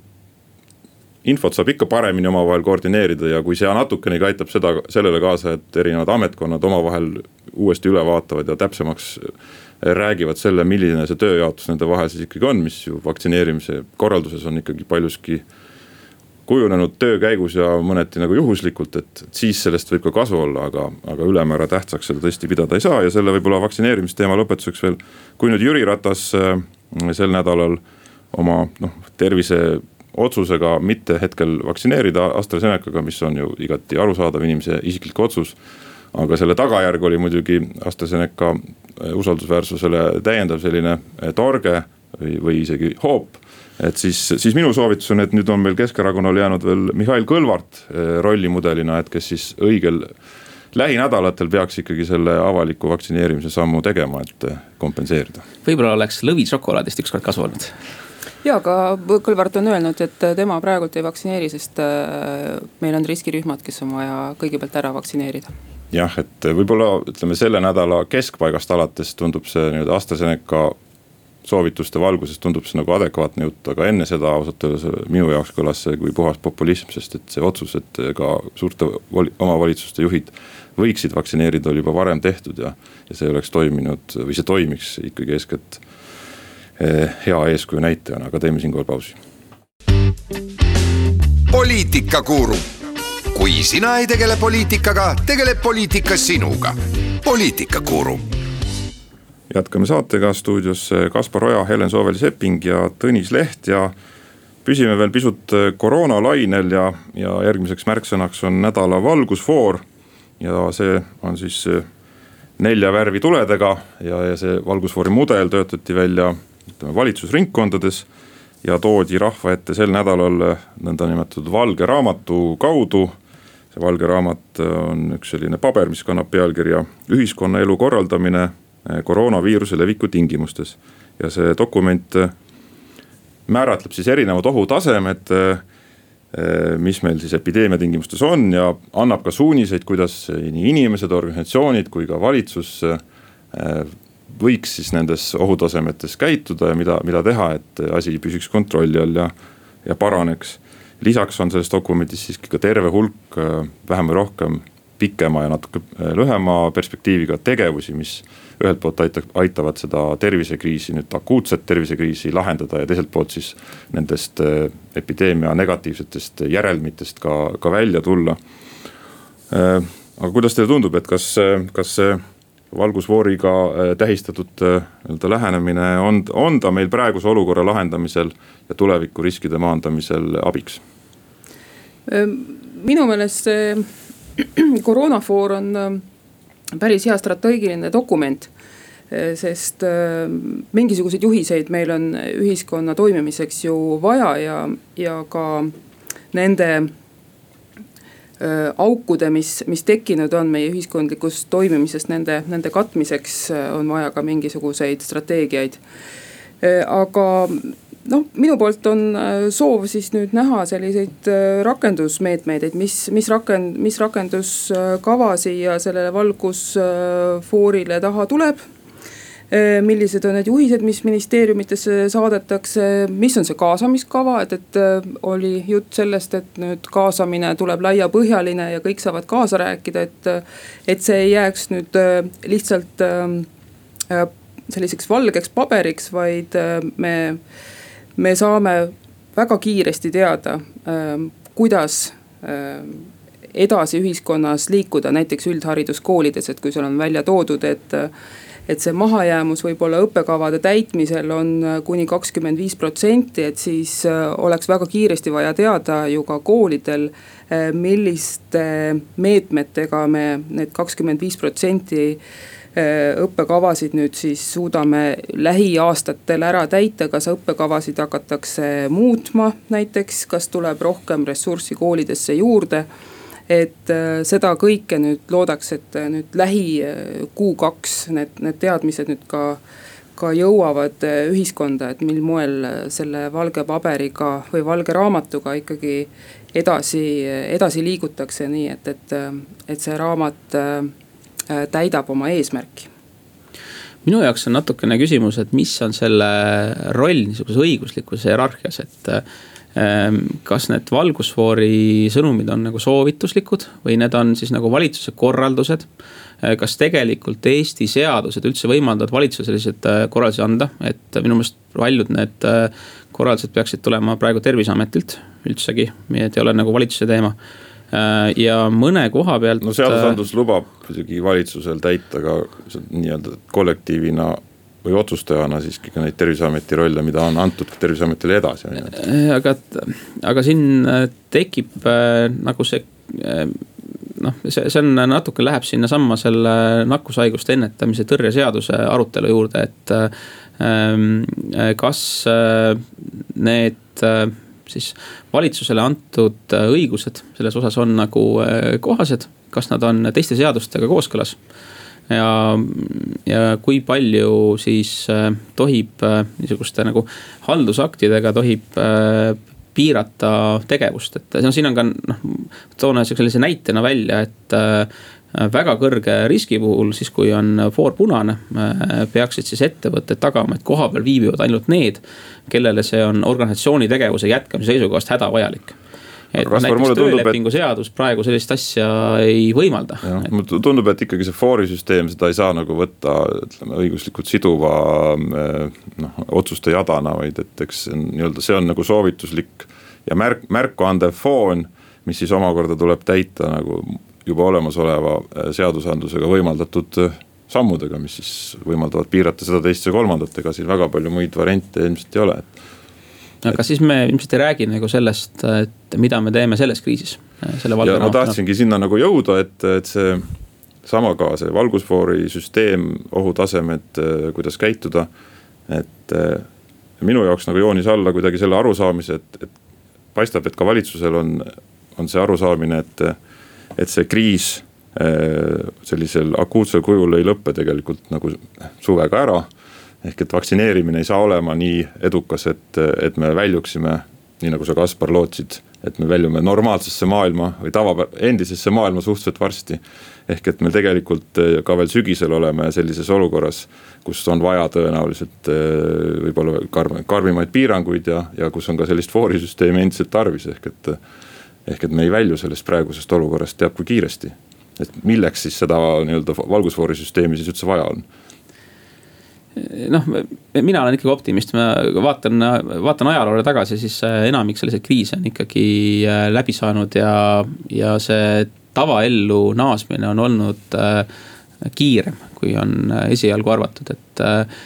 [SPEAKER 2] infot saab ikka paremini omavahel koordineerida ja kui see natukenegi aitab seda, sellele kaasa, et erinevad ametkonnad omavahel uuesti üle vaatavad ja täpsemaks räägivad selle, milline see tööjaotus nende vahel siis ikkagi on, mis ju vaktsineerimise korralduses on ikkagi paljuski kujunenud töö käigus ja mõneti nagu juhuslikult, et siis sellest võib ka kasu olla, aga, aga ülemäära tähtsaks seda tõesti pidada ei saa ja selle võib-olla vaktsineerimisteema lõpetuseks veel, kui nüüd Jüri Ratas sel nädalal oma noh, tervise otsusega mitte hetkel vaktsineerida AstraZenecaga, mis on ju igati arusaadav inimese isiklik otsus, aga selle tagajärg oli muidugi AstraZeneca usaldusväärsusele täiendav selline torge või, või isegi hoop, et siis, siis minu soovitus on, et nüüd on meil Keskerakonnal jäänud veel Mihhail Kõlvart rollimudelina, et kes siis õigel lähinädalatel peaks ikkagi selle avaliku vaktsineerimise sammu tegema, et kompenseerida.
[SPEAKER 3] Võib-olla oleks lõvitsokolaadist ükskord kasu olnud.
[SPEAKER 4] Ja, aga Kõlvart on öelnud, et tema praegult ei vaktsineeri, sest meil on riskirühmad, kes on vaja kõigepealt ära vaktsineerida.
[SPEAKER 2] Jah, et võib-olla ütleme selle nädala keskpaigast alates tundub see nüüd AstraZeneca soovituste valguses tundub see nagu adekvaatne jutt, aga enne seda ausalt öeldes minu jaoks kõlas see kui puhas populism, sest et see otsus, et ka suurte omavalitsuste juhid võiksid vaktsineerida, oli juba varem tehtud ja, ja see oleks toiminud või see toimiks ikkagi eeskätt hea eeskuju näitajana, aga teeme siinkohal pausi.
[SPEAKER 1] Poliitikakuru. Kui sina ei tegele poliitikaga, tegeleb poliitika sinuga. Poliitikakuru.
[SPEAKER 2] Jätkame saatega, stuudios Kaspar Oja, Helen Sooväli-Sepping ja Tõnis Leht ja püsime veel pisut koroonalainel ja, ja järgmiseks märksõnaks on nädala valgusfoor ja see on siis nelja värvi tuledega ja, ja see valgusfoori mudel töötati välja ütleme, valitsusringkondades ja toodi rahva ette sel nädalal nõndanimetatud valge raamatu kaudu. See valge raamat on üks selline paber, mis kannab pealkirja Ühiskonna elu korraldamine koroonaviiruse leviku tingimustes ja see dokument määratleb siis erinevad ohutasemed, mis meil siis epideemia tingimustes on ja annab ka suuniseid, kuidas nii inimesed, organisatsioonid kui ka valitsus võiks siis nendes ohutasemetes käituda ja mida, mida teha, et asi püsiks kontrolli all ja, ja paraneks. Lisaks on selles dokumendis siiski ka terve hulk vähem või rohkem pikema ja natuke lühema perspektiiviga tegevusi, mis ühelt poolt aitavad seda tervisekriisi, nüüd akuutset tervisekriisi lahendada ja teiselt poolt siis nendest epideemia negatiivsetest järelmitest ka, ka välja tulla. Aga kuidas teile tundub, et kas, kas see valgusfooriga tähistatud lähenemine on, on ta meil praeguse olukorra lahendamisel ja tuleviku riskide maandamisel abiks?
[SPEAKER 4] Minu meelest see koroonafoor on päris hea strateegiline dokument, sest mingisuguseid juhiseid meil on ühiskonna toimimiseks ju vaja ja, ja ka nende aukude, mis, mis tekkinud on meie ühiskondlikust toimimisest, nende, nende katmiseks on vaja ka mingisuguseid strateegiaid. Aga noh, minu poolt on soov siis nüüd näha selliseid rakendusmeetmeid, et mis, mis, rakend, mis rakenduskava siia sellele valgusfoorile taha tuleb. Millised on need juhised, mis ministeeriumitesse saadetakse, mis on see kaasamiskava, et, et oli jutt sellest, et nüüd kaasamine tuleb laiapõhjaline ja kõik saavad kaasa rääkida, et, et see ei jääks nüüd lihtsalt selliseks valgeks paberiks, vaid me Me saame väga kiiresti teada, kuidas edasi ühiskonnas liikuda, näiteks üldhariduskoolides, et kui seal on välja toodud, et, et see mahajäämus võib-olla õppekavade täitmisel on kuni kakskümmend viis protsenti, et siis oleks väga kiiresti vaja teada ju ka koolidel, milliste meetmetega me need kakskümmend viis protsenti õppekavasid nüüd siis suudame lähiaastatel ära täita, kas õppekavasid hakatakse muutma näiteks, kas tuleb rohkem ressurssi koolidesse juurde, et seda kõike nüüd loodaks, et nüüd lähi kuu kaks need, need teadmised nüüd ka, ka jõuavad ühiskonda, et mil moel selle valge paberiga või valge raamatuga ikkagi edasi, edasi liigutakse nii, et, et, et see raamat täidab oma eesmärki.
[SPEAKER 3] Minu jaoks on natukene küsimus, et mis on selle roll niisuguses õiguslikus hierarhias, et kas need valgusfoori sõnumid on nagu soovituslikud või need on siis nagu valitsuse korraldused, kas tegelikult Eesti seadused üldse võimaldavad valitsuse sellised korraldusi anda, et minu meelest paljud need korraldused peaksid tulema praegu Terviseametilt üldsegi, et ei ole nagu valitsuse teema. Ja mõne koha pealt
[SPEAKER 2] no seadusandlus lubab isegi valitsusel täita ka nii-öelda kollektiivina või otsustajana siiski ka neid Terviseameti rolle, mida on antud Terviseametile edasi.
[SPEAKER 3] Aga, aga siin tekib nagu see noh, see, see on natuke läheb sinna samma selle nakkushaiguste ennetamise tõrjeseaduse arutelu juurde, et kas need siis valitsusele antud õigused selles osas on nagu kohased, kas nad on teiste seadustega kooskõlas ja, ja kui palju siis tohib niisuguste nagu haldusaktidega tohib piirata tegevust, et no, siin on ka noh, toona sellise näitena välja, et väga kõrge riski puhul, siis kui on foor punane, peaksid siis ettevõtted tagama, et koha peal viibivad ainult need, kellele see on organisatsiooni tegevuse jätkamise seisukohast hädavajalik. et näiteks töölepingu seadus praegu sellist asja ei võimalda.
[SPEAKER 2] Mulle tundub, et ikkagi see foorisüsteem, seda ei saa nagu võtta ütleme, õiguslikult siduva noh, otsuste jadana, vaid et eks nii-öelda see on nagu soovituslik ja märk, märku andev foon, mis siis omakorda tuleb täita nagu juba olemasoleva seadusandlusega võimaldatud sammudega, mis siis võimaldavad piirata seda teist ja kolmandat, ega siin väga palju muid variante ilmselt ei ole.
[SPEAKER 3] Aga siis me ilmselt ei räägi nagu sellest, et mida me teeme selles kriisis. Selle
[SPEAKER 2] ja ma tahtsingi sinna nagu jõuda, et, et see sama ka see valgusfoori süsteem, ohutasemed, kuidas käituda, et minu jaoks nagu joonis alla kuidagi selle arusaamise, et, et paistab, et ka valitsusel on, on see arusaamine, et, et see kriis sellisel akuutsel kujul ei lõppe tegelikult nagu suvega ära. Ehk et vaktsineerimine ei saa olema nii edukas, et, et me väljuksime, nii nagu sa Kaspar lootsid, et me väljume normaalsesse maailma või tava endisesse maailma suhteliselt varsti. Ehk et me tegelikult ka veel sügisel oleme sellises olukorras, kus on vaja tõenäoliselt võib-olla karmimaid piiranguid ja, ja kus on ka sellist foorisüsteemi endiselt tarvis. Ehk et, ehk et me ei välju sellest praegusest olukorrast teab kui kiiresti. Et milleks siis seda nii-öelda valgusfoorisüsteemi siis üldse vaja on?
[SPEAKER 3] Noh, mina olen ikkagi optimist, ma vaatan, vaatan ajaloole tagasi, siis enamik selliseid kriise on ikkagi läbi saanud ja, ja see tavaellu naasmine on olnud kiirem, kui on esialgu arvatud, et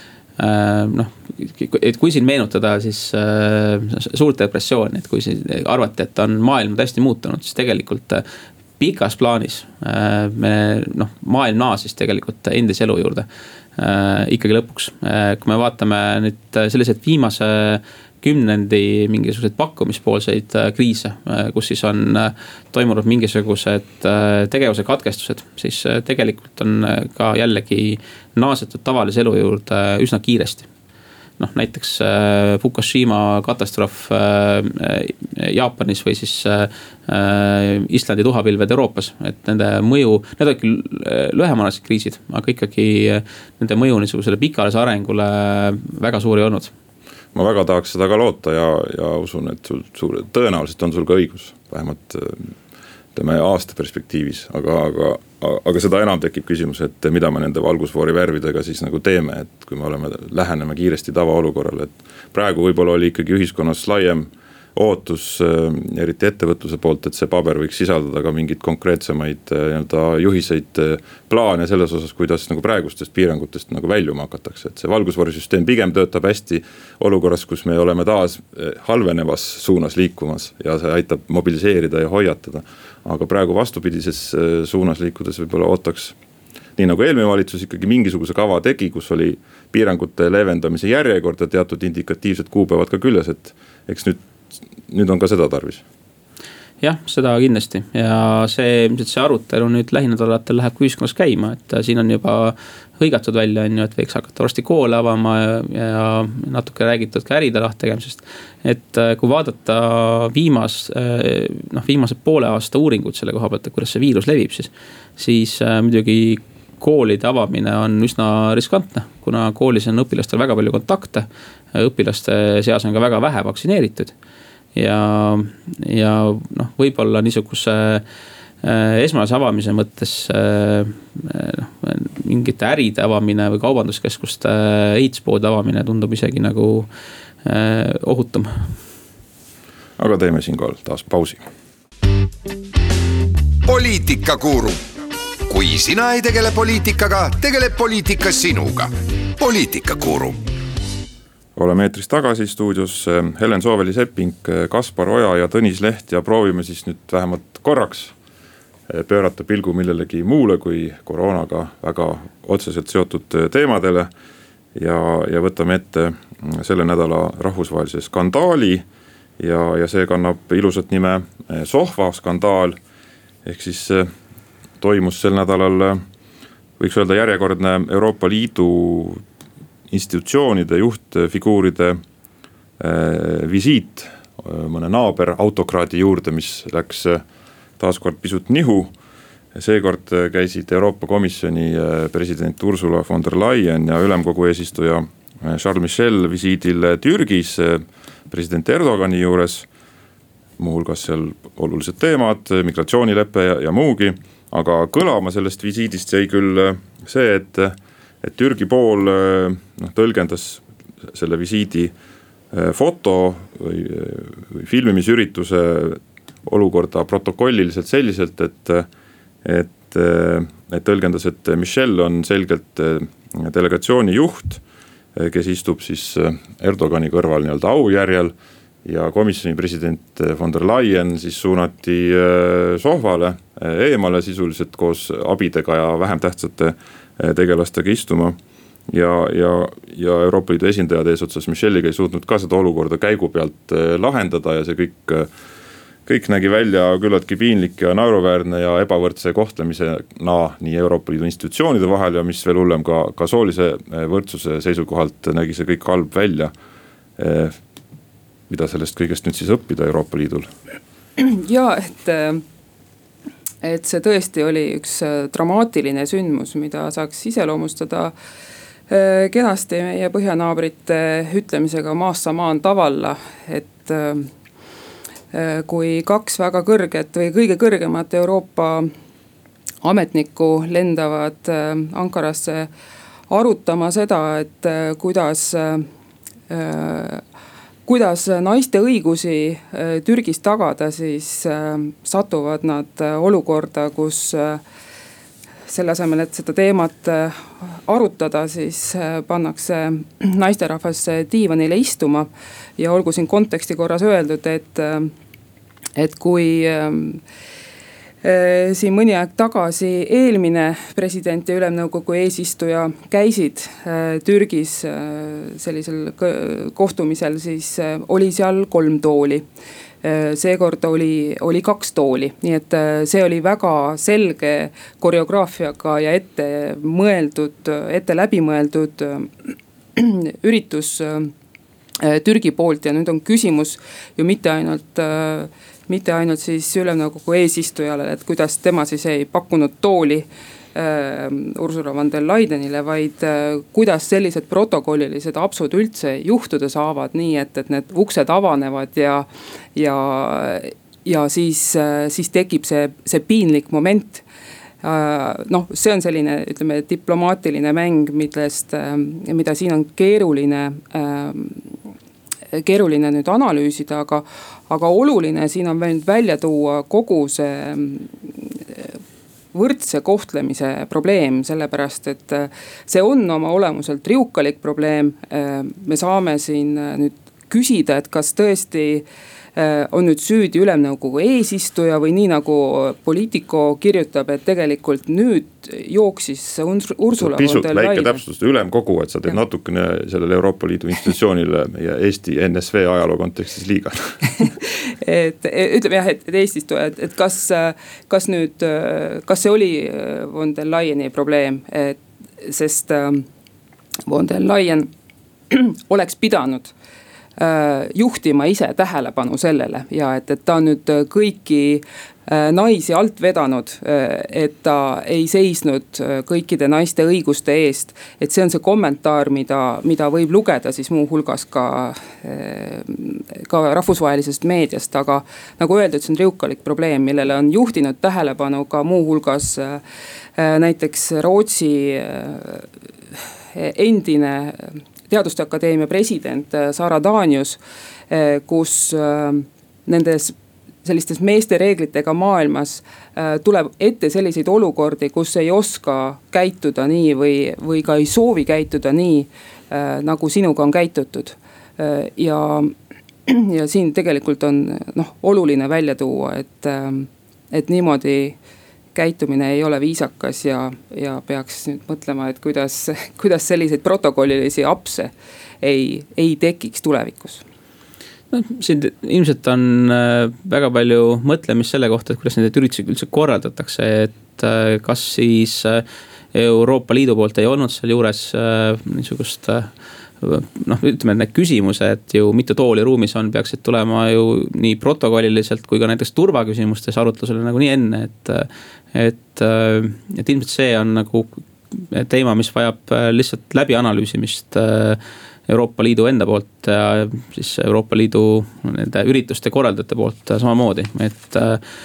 [SPEAKER 3] noh, et kui siin meenutada siis suurt depressiooni, et kui siin arvati, et on maailm täiesti muutunud, siis tegelikult pikas plaanis me, noh, maailm naasis tegelikult endise elu juurde ikkagi lõpuks. Kui me vaatame nüüd selliseid viimase kümnendi mingisuguseid pakkumispoolseid kriise, kus siis on toimunud mingisugused tegevuse katkestused, siis tegelikult on ka jällegi naasetud tavalise elu juurde üsna kiiresti. Noh, näiteks Fukushima katastroof Jaapanis või siis Islandi tuhapilved Euroopas, et nende mõju, need on küll lühemaalased kriisid, aga ikkagi nende mõju niisugusele pikaalise arengule väga suur ei olnud.
[SPEAKER 2] Ma väga tahaks seda ka loota ja, ja usun, et sul, sul, tõenäoliselt on sul ka õigus, vähemalt teeme aasta perspektiivis, aga, aga, aga seda enam tekib küsimus, et mida me nende valgusfoori värvidega siis nagu teeme, et kui me oleme, läheneme kiiresti tavaolukorrale, et praegu võib-olla oli ikkagi ühiskonnas laiem ootus, eriti ettevõtluse poolt, et see paber võiks sisaldada ka mingid konkreetsemaid juhiseid plaane selles osas, kuidas nagu praegustest piirangutest nagu väljuma hakatakse. Et see valgusfoorisüsteem pigem töötab hästi olukorras, kus me oleme taas halvenevas suunas liikumas ja see aitab mobiliseerida ja hoiatada. Aga praegu vastupidises suunas liikudes võib-olla ootaks, nii nagu eelmine valitsus ikkagi mingisuguse kava tegi, kus oli piirangute leevendamise järjekord ja teatud indikatiivsed kuupäevad ka küljes, et eks nüüd nüüd on ka seda tarvis.
[SPEAKER 3] Jah, seda kindlasti ja see, see arutelu nüüd lähinädalatel läheb kui ühiskonnas käima, et siin on juba hõigatud välja, et võiks hakata varsti koole avama ja, ja natuke räägitud ka äride lahtegemisest. Et kui vaadata viimas, noh, viimase poole aasta uuringut selle koha pealt, kuidas see viirus levib, siis, siis muidugi koolide avamine on üsna riskantne, kuna koolis on õpilastel väga palju kontakte, õpilaste seas on ka väga vähe vaktsineeritud. Ja, ja noh, võib-olla niisuguse äh, esmase avamise mõttes äh, mingite äride avamine või kaubanduskeskuste äh, ehituspoode avamine tundub isegi nagu äh, ohutum.
[SPEAKER 2] Aga teeme siinkohal taas pausi.
[SPEAKER 1] Poliitikakuru. Kui sina ei tegele poliitikaga, tegeleb poliitika sinuga. Poliitikakuru.
[SPEAKER 2] Oleme eetris tagasi stuudios Helen Sooveli-Sepping, Kaspar Oja ja Tõnis Leht ja proovime siis nüüd vähemalt korraks pöörata pilgu millelegi muule kui koroonaga väga otseselt seotud teemadele ja, ja võtame ette selle nädala rahvusvahelise skandaali ja, ja see kannab ilusat nime Sohva skandaal ehk siis toimus sel nädalal võiks öelda järjekordne Euroopa Liidu institutsioonide juhtfiguuride äh, visiit mõne naaber autokraadi juurde, mis läks taaskord pisut nihu. Seekord käisid Euroopa Komisjoni president Ursula von der Leyen ja ülemkogu eesistuja Charles Michel visiidil Türgis president Erdogani juures. muuhulgas seal olulised teemad, migratsioonilepe ja, ja muugi. Aga kõlama sellest visiidist jäi küll see, et, et Türgi pool noh, tõlgendas selle visiidi foto või, või filmimisürituse olukorda protokolliliselt selliselt, et, et, et tõlgendas, et Michel on selgelt delegatsiooni juht, kes istub siis Erdogani kõrval nii-öelda aujärjel ja komisjoni president von der Leyen siis suunati sohvale eemale sisuliselt koos abidega ja vähem tähtsate tegelastega istuma. Ja, ja, ja Euroopa Liidu esindajad eesotsas Micheliga ei suutnud ka seda olukorda käigu pealt lahendada ja see kõik, kõik nägi välja küllaltki piinlik ja naeruväärne ja ebavõrdse kohtlemisena nii Euroopa Liidu institutsioonide vahel ja mis veel hullem ka, ka soolise võrdsuse seisukohalt nägi see kõik halb välja. Mida sellest kõigest nüüd siis õppida Euroopa Liidul?
[SPEAKER 4] Ja, et, et see tõesti oli üks dramaatiline sündmus, mida saaks iseloomustada kenasti meie põhjanaabrite ütlemisega maassa maan tavalla, et kui kaks väga kõrget või kõige kõrgemat Euroopa ametnikku lendavad Ankarasse arutama seda, et kuidas kuidas naiste õigusi Türgis tagada, siis satuvad nad olukorda, kus selle asemel, et seda teemat arutada, siis pannakse naisterahvas diivanile istuma ja olgu siin konteksti korras öeldud, et, et kui siin mõni aeg tagasi eelmine president ja ülemnõukogu eesistuja käisid Türgis sellisel kohtumisel, siis oli seal kolm tooli. Seekord oli, oli kaks tooli, nii et see oli väga selge koreograafiaga ja ette mõeldud, ette läbimõeldud üritus Türgi poolt ja nüüd on küsimus ju mitte ainult mitte ainult siis ülemnõukogu eesistujale, et kuidas tema siis ei pakkunud tooli äh, Ursula von der Leyenile, vaid äh, kuidas sellised protokollilised apsud üldse juhtuda saavad nii, et, et need uksed avanevad ja, ja, ja siis, äh, siis tekib see, see piinlik moment. Äh, noh, see on selline, ütleme, diplomaatiline mäng, millest, äh, mida siin on keeruline äh, keeruline nüüd analüüsida, aga, aga oluline siin on veel välja tuua kogu see võrdse kohtlemise probleem, sellepärast et see on oma olemuselt riukalik probleem. Me saame siin nüüd küsida, et kas tõesti on nüüd süüdi ülemnõukogu eesistuja või nii nagu Politico kirjutab, et tegelikult nüüd jooksis Ursula von der Leyen.
[SPEAKER 2] Väike täpsustus, ülemkogu, et sa teed natukene sellele Euroopa Liidu institutsioonile meie Eesti N S V ajaloo kontekstis liiga.
[SPEAKER 4] et ütleme jah, et eesistuja, et, et kas, kas nüüd, kas see oli von der Leyeni probleem, et, sest von der Leyen oleks pidanud juhtima ise tähelepanu sellele ja et, et ta on nüüd kõiki naisi alt vedanud, et ta ei seisnud kõikide naiste õiguste eest. Et see on see kommentaar, mida, mida võib lugeda siis muu hulgas ka, ka rahvusvahelisest meediast, aga nagu öeldud, see on riukalik probleem, millele on juhtinud tähelepanu ka muu hulgas näiteks Rootsi endine Teaduste Akadeemia president Sara Danius, kus nendes sellistes meeste reeglitega maailmas tuleb ette selliseid olukordi, kus ei oska käituda nii või, või ka ei soovi käituda nii, nagu sinuga on käitutud. Ja, ja siin tegelikult on noh, oluline välja tuua, et, et niimoodi käitumine ei ole viisakas ja, ja peaks nüüd mõtlema, et kuidas, kuidas selliseid protokollilisi apse ei, ei tekiks tulevikus.
[SPEAKER 3] No, siin ilmselt on väga palju mõtlemist selle kohta, et kuidas neid üritusi üldse korraldatakse, et kas siis Euroopa Liidu poolt ei olnud seal juures niisugust noh, ütleme, need küsimused ju mitu tooli ruumis on, peaksid tulema ju nii protokolliliselt kui ka näiteks turvaküsimustes arutlusele nagu nii enne, et, et, et ilmselt see on nagu teema, mis vajab lihtsalt läbi analüüsimist Euroopa Liidu enda poolt ja siis Euroopa Liidu nende ürituste korraldajate poolt samamoodi, et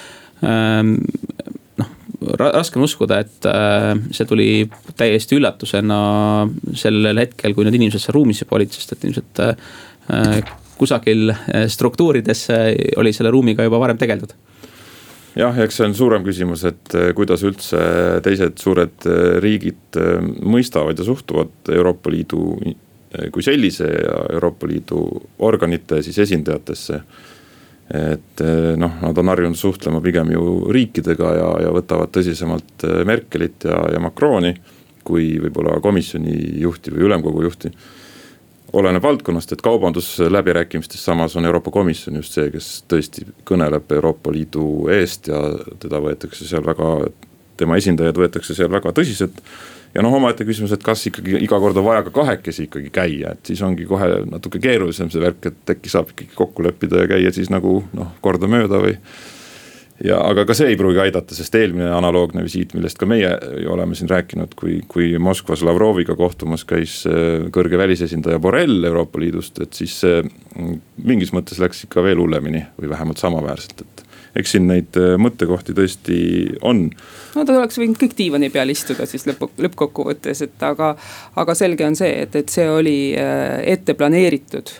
[SPEAKER 3] noh, raske on uskuda, et see tuli täiesti üllatusena sellel hetkel, kui need inimesed seal ruumis juba olid, sest et ilmselt kusagil struktuurides oli selle ruumiga juba varem tegeldud.
[SPEAKER 2] Jah, eks see on suurem küsimus, et kuidas üldse teised suured riigid mõistavad ja suhtuvad Euroopa Liidu kui sellise ja Euroopa Liidu organite siis esindajatesse. Et noh, nad on harjunud suhtlema pigem ju riikidega ja, ja võtavad tõsisemalt Merkelit ja, ja Macroni kui võib-olla komisjoni juhti või ülemkogu juhti. Oleneb valdkonnast, et kaubandusläbirääkimistes samas on Euroopa Komisjon just see, kes tõesti kõneleb Euroopa Liidu eest ja teda võetakse seal väga, tema esindajad võetakse seal väga tõsiselt. Ja noh, omaette küsimus, et kas ikkagi iga kord on vaja ka kahekesi ikkagi käia, et siis ongi kohe natuke keerulisem see värk, et äkki saab ikkagi kokku leppida ja käia siis nagu noh, korda mööda või. Ja, aga ka see ei pruugi aidata, sest eelmine analoogne visiit, millest ka meie oleme siin rääkinud, kui, kui Moskvas Lavroviga kohtumas käis kõrge välisesindaja Borrell Euroopa Liidust, et siis mingis mõttes läks ikka veel hullemini või vähemalt samaväärselt, et eks siin neid mõttekohti tõesti on.
[SPEAKER 4] No ta oleks võinud kõik diivani peal istuda siis lõpp, lõppkokkuvõttes, et aga, aga selge on see, et, et see oli ette planeeritud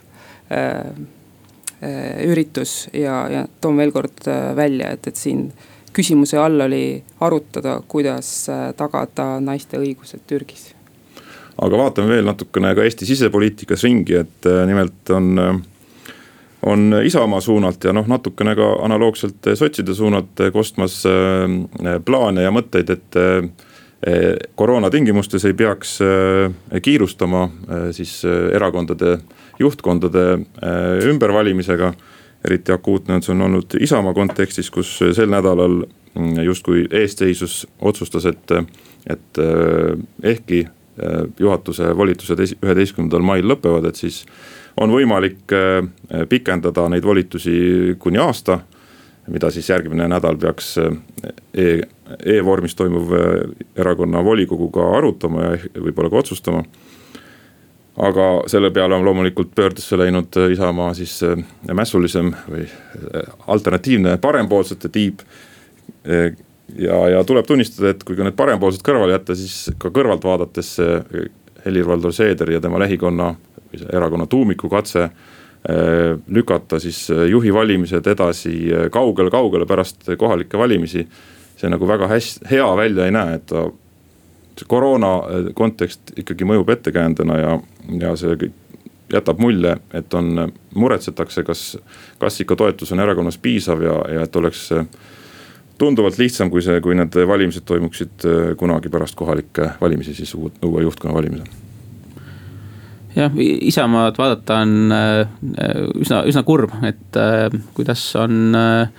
[SPEAKER 4] üritus ja, ja toon veel kord välja, et, et siin küsimuse all oli arutada, kuidas tagada naiste õigused Türgis.
[SPEAKER 2] Aga vaatame veel natukene ka Eesti sisepoliitikas ringi, et nimelt on, on Isamaa suunalt ja noh, natukene ka analoogselt sotside suunalt kostmas plaane ja mõtteid, et koroona tingimustes ei peaks kiirustama siis erakondade juhtkondade ümbervalimisega. Eriti akuutne on see on olnud Isamaa kontekstis, kus sel nädalal justkui eestseisus otsustas, et, et ehkki juhatuse volitused üheteistkümnendal mail lõpevad, et siis on võimalik pikendada neid volitusi kuni aasta, mida siis järgmine nädal peaks e, e-vormis toimuv erakonna volikoguga arutama ja võib-olla ka otsustama. Aga selle peale on loomulikult pöördesse läinud Isamaa siis mässulisem või alternatiivne parempoolsete tiib. Ja, ja tuleb tunnistada, et kui ka need parempoolsed kõrval jätta, siis ka kõrvalt vaadates Helir-Valdor Seeder ja tema lähikonna erakonna tuumiku katse lükata siis juhi valimised edasi kaugele-kaugele pärast kohalikke valimisi. See nagu väga hästi, hea välja ei näe, et ta koroona kontekst ikkagi mõjub ettekäändena ja, ja see jätab mulje, et on muretsetakse, kas, kas ikka toetus on erakonnas piisav ja, ja et oleks tunduvalt lihtsam, kui, see, kui need valimised toimuksid kunagi pärast kohalikke valimisi, siis uue juhtkonna valimisel.
[SPEAKER 3] Jah, Isamaad vaadata on üsna, üsna kurb, et kuidas on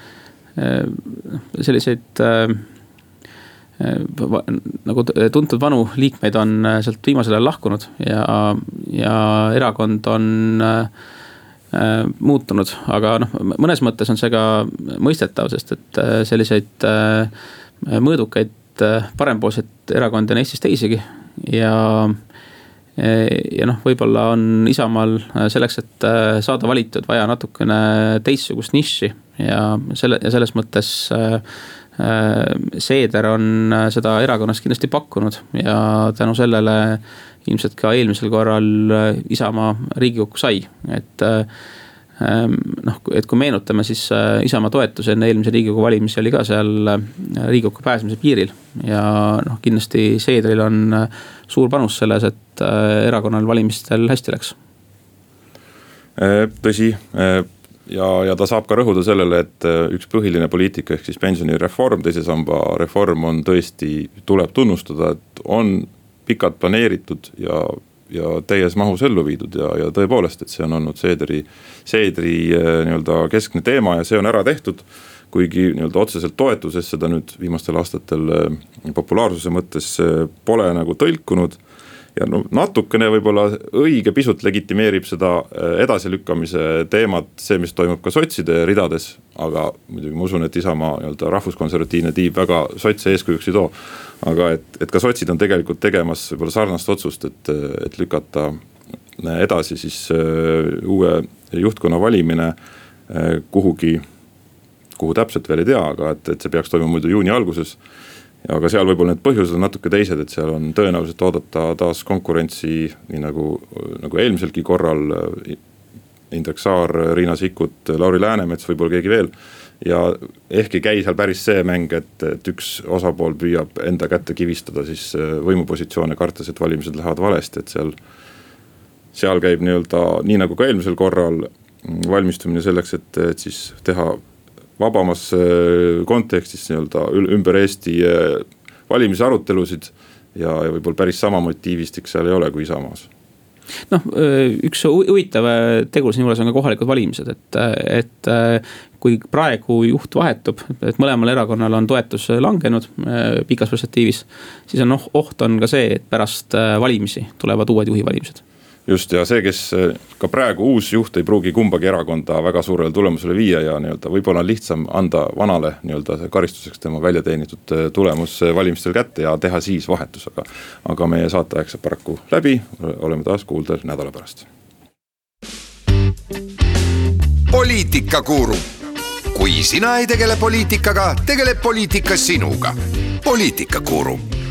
[SPEAKER 3] selliseid nagu tuntud vanu liikmeid on sealt viimasel ajal lahkunud ja, ja erakond on äh, muutunud, aga noh, mõnes mõttes on see ka mõistetav, sest et selliseid äh, mõõdukaid äh, parempoolseid erakondi on Eestis teisigi ja ja noh, võib-olla on Isamaal selleks, et saada valitud, vaja natukene teistsugust niši ja, selle, ja selles mõttes Seeder on seda erakonnas kindlasti pakkunud ja tänu sellele ilmselt ka eelmisel korral Isamaa Riigikokku sai, et noh, et kui meenutame, siis Isamaa toetus enne eelmise Riigikogu valimisi oli ka seal Riigikokku pääsemise piiril ja noh, kindlasti Seedril on suur panus selles, et erakonnal valimistel hästi läks.
[SPEAKER 2] Tõsi, ja, ja ta saab ka rõhuda sellele, et üks põhiline poliitika ehk siis pensionireform, teise samba reform on tõesti, tuleb tunnustada, et on pikalt planeeritud ja, ja täies mahus ellu viidud ja, ja tõepoolest, et see on olnud Seedri, Seedri nii-öelda keskne teema ja see on ära tehtud, kuigi nii-öelda otseselt toetuses seda nüüd viimastel aastatel populaarsuse mõttes pole nagu tõlkunud. Ja no, natukene võib-olla õige pisut legitimeerib seda edasilükkamise teemat, see, mis toimub ka sotside ridades, aga muidugi ma usun, et Isamaa nii-öelda rahvuskonservatiivne tiib väga sotse eeskujuks ei too. Aga et, et ka sotsid on tegelikult tegemas võib-olla sarnast otsust, et, et lükata edasi siis uue juhtkonna valimine kuhugi, kuhu täpselt veel ei tea, aga et, et see peaks toimuma muidu juuni alguses. Ja aga seal võib-olla need põhjused on natuke teised, et seal on tõenäoliselt oodata taas konkurentsi, nii nagu, nagu eelmiselgi korral, Indrek Saar, Riina Sikkut, Lauri Läänemets, võib-olla keegi veel. Ja ehk ei käi seal päris see mäng, et, et üks osapool püüab enda kätte kivistada siis võimupositsioone kartes, et valimised lähevad valesti, et seal, seal käib nii-öelda, nii nagu ka eelmisel korral valmistumine selleks, et, et siis teha vabamas kontekstis nii-öelda ümber Eesti valimisarutelusid ja, ja võib-olla päris sama motiivistik seal ei ole kui Isamaas.
[SPEAKER 3] Noh, üks huvitav tegur siin juures on ka kohalikud valimised, et, et kui praegu juht vahetub, et mõlemal erakonnal on toetus langenud pikas perspektiivis, siis on oht on ka see, et pärast valimisi tulevad uued juhivalimised.
[SPEAKER 2] Just, ja see, kes ka praegu uus juht ei pruugi kumbagi erakonda väga suurele tulemusele viia ja nii-öelda võib-olla on lihtsam anda vanale nii-öelda karistuseks tema väljateenitud tulemus valimistel kätte ja teha siis vahetus, aga, aga meie saateaeg saab paraku läbi, oleme taas kuuldel nädala pärast.
[SPEAKER 1] Poliitikakuru. Kui sina ei tegele poliitikaga, tegeleb poliitika sinuga. Poliitikakuru.